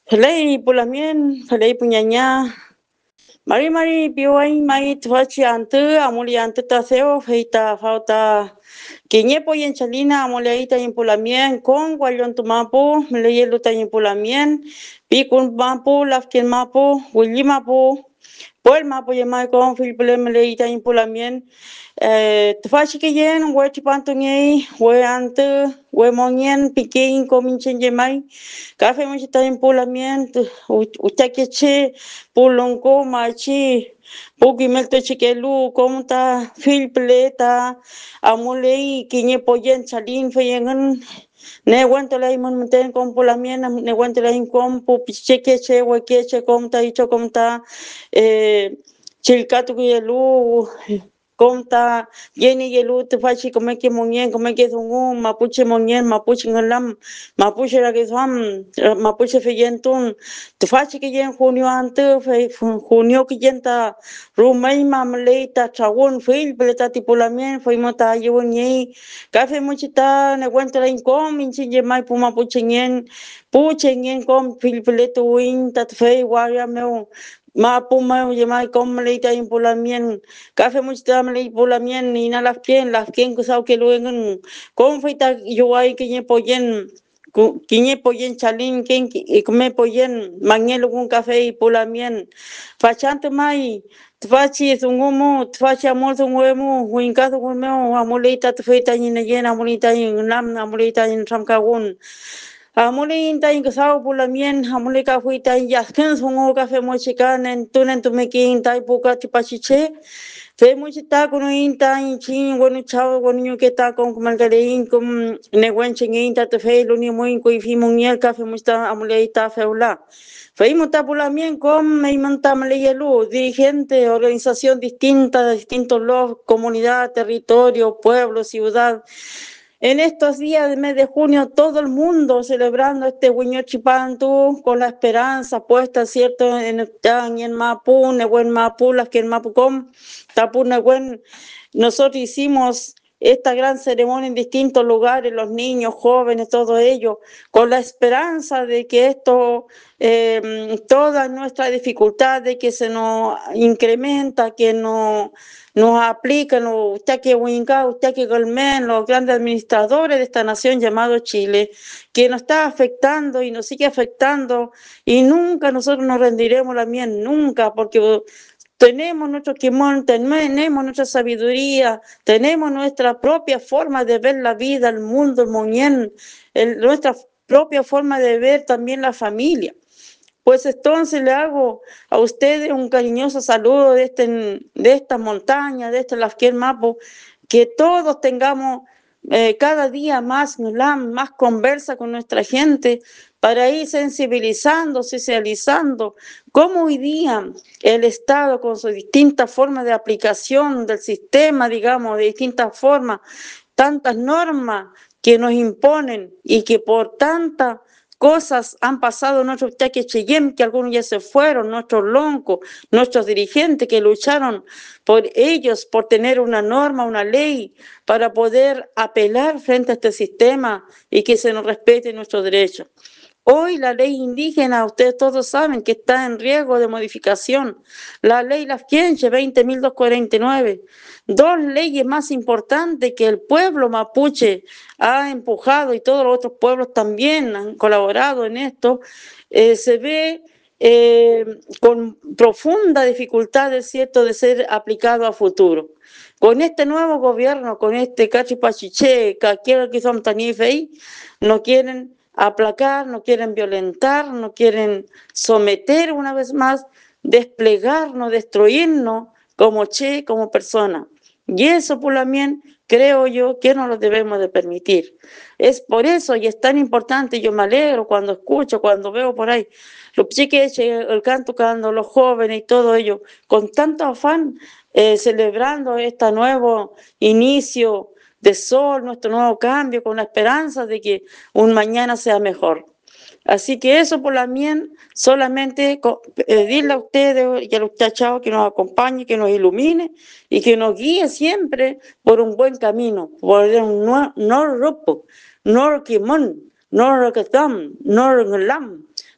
Falei pulamien, falei puñaña. Mari piuay mai tfachi ante amuli ante taseo feita falta kiñe poyen chalina amuli aita impulamien con guayon tumapu leyelu ta impulamien pikun mapu lafkin mapu willi mapu Pues mapu yemai con filipulem leita impulamien tfachi que yen we chipantungei we ante we monien pikin kominchen yemai Café muchita impulamiento, utakeche, pulonco, machi, pukimelto chiquelu, comta, filpleta, amulei, quiñe poyen, chalín, feyengan, ne guante la imonten con pulamiena, ne guante la incompu, pichequeche, huequeche, comta, icho comta, chilcatu yelu, comta, yeni yelu, te fachi, come que monien, come que zungu, mapuche monien, mapuche ngalam, mapuche la que son, mapuche feyentun, te fachi que yen junio ante, junio que yenta, rumay mamleita, chawun, fil, peleta tipulamien, fue mota yun yei, café muchita, ne cuenta la incom, inchinye mai puma puchen yen com, fil peleto win, tat fey, waria meu, ma puma yemai com leita impulamien, café muchita me impulamien, ni na las quien que sao que luego, con feita yo hay que ye poyen, quiñe poyen chalín, quien come poyen, mañelo un café y pulamien, fachante mai, tfachi es un humo, tfachi amor un huemo, huincazo huemo, amulita tfeita en llena, amulita en lam, amulita en ramcagun. Amulita en casao pulamien, amulika fuita en yasken, un café mochican, en tunen tumequin, taipuca tipachiche. Fe muchita con inta in chin bueno chao bueno ñu que está con margarín con negüenchen inta te fe lo ni muy coi fi muñel café muchita amuleita feula. Fe muta pulamien con me monta maleyelu dirigente organización distinta de distintos los comunidad, territorio, pueblo, ciudad. En estos días del mes de junio, todo el mundo celebrando este Huiño-Chipantu con la esperanza puesta, ¿cierto?, en Mapu, Nehuen Mapu, las que en Mapucom, Tapu Nehuen. Nosotros hicimos esta gran ceremonia en distintos lugares, los niños, jóvenes, todo ello, con la esperanza de que esto, todas nuestras dificultades que se nos incrementa, que nos aplican, usted que Huinca, usted que Golmen, los grandes administradores de esta nación llamado Chile, que nos está afectando y nos sigue afectando, y nunca nosotros nos rendiremos la miel, nunca, porque tenemos nuestro quimón, tenemos nuestra sabiduría, tenemos nuestra propia forma de ver la vida, el mundo, el moñén, nuestra propia forma de ver también la familia. Pues entonces le hago a ustedes un cariñoso saludo de esta montaña, de este Lasquier Mapo, que todos tengamos cada día más conversa con nuestra gente para ir sensibilizando, socializando, cómo hoy día el Estado con sus distintas formas de aplicación del sistema, digamos, de distintas formas, tantas normas que nos imponen y que por tantas cosas han pasado nuestros Cheyenne, que algunos ya se fueron, nuestros loncos, nuestros dirigentes que lucharon por ellos, por tener una norma, una ley, para poder apelar frente a este sistema y que se nos respete nuestros derechos. Hoy la ley indígena, ustedes todos saben que está en riesgo de modificación. La ley Lafkenche 20.249, dos leyes más importantes que el pueblo mapuche ha empujado y todos los otros pueblos también han colaborado en esto, se ve con profunda dificultad, es cierto, de ser aplicado a futuro. Con este nuevo gobierno, con este cachipachiche, que son tanifei, no quieren aplacar, no quieren violentar, no quieren someter una vez más, desplegarnos, destruirnos como como persona. Y eso, por también, creo yo que no lo debemos de permitir. Es por eso y es tan importante, yo me alegro cuando escucho, cuando veo por ahí, los chiques, el canto, los jóvenes y todo ello, con tanto afán, celebrando este nuevo inicio de sol, nuestro nuevo cambio, con la esperanza de que un mañana sea mejor. Así que eso por la mía, solamente pedirle a ustedes y a los muchachos que nos acompañe, que nos ilumine y que nos guíe siempre por un buen camino, por un no ropo, no quimón, no roquetam, no lam,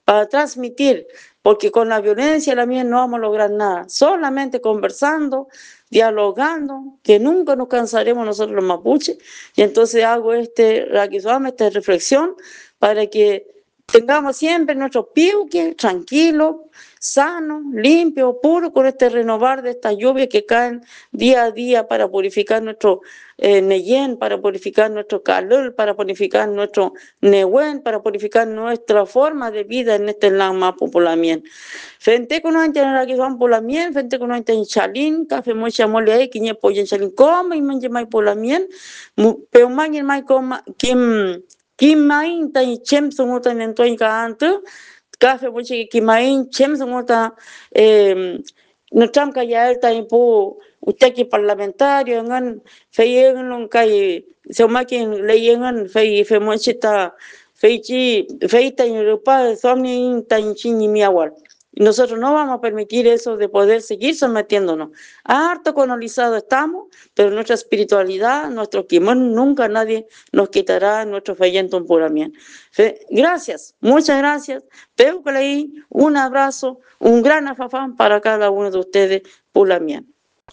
para transmitir, porque con la violencia la mía no vamos a lograr nada, solamente conversando, dialogando, que nunca nos cansaremos nosotros los mapuches, y entonces hago esta reflexión para que tengamos siempre nuestros piuques tranquilos, sanos, limpios, puros, con este renovar de estas lluvias que caen día a día para purificar nuestro Neyen, para purificar nuestro calor, para purificar nuestro Nehuen, para purificar nuestra forma de vida en este lama populamien. Frente con una la que van polamien, frente con una en chalín, café mocha mole ahí, quiñe pollo en chalín, como y manje mai polamien, pero manje mai coma, kim mai ta chem sungota en toy canto, café mocha que mai chem sungota no tram ka ya el tiempo usted que parlamentario ngan feyen non kai se ma que leyen fe mochita feichi feita en Europa somni tan chini mi awal. Nosotros no vamos a permitir eso de poder seguir sometiéndonos. Harto colonizado estamos, pero nuestra espiritualidad, nuestro kimón, nunca nadie nos quitará nuestro feyento puramente. Gracias, muchas gracias. Peucalei, un abrazo, un gran afafán para cada uno de ustedes, puramente.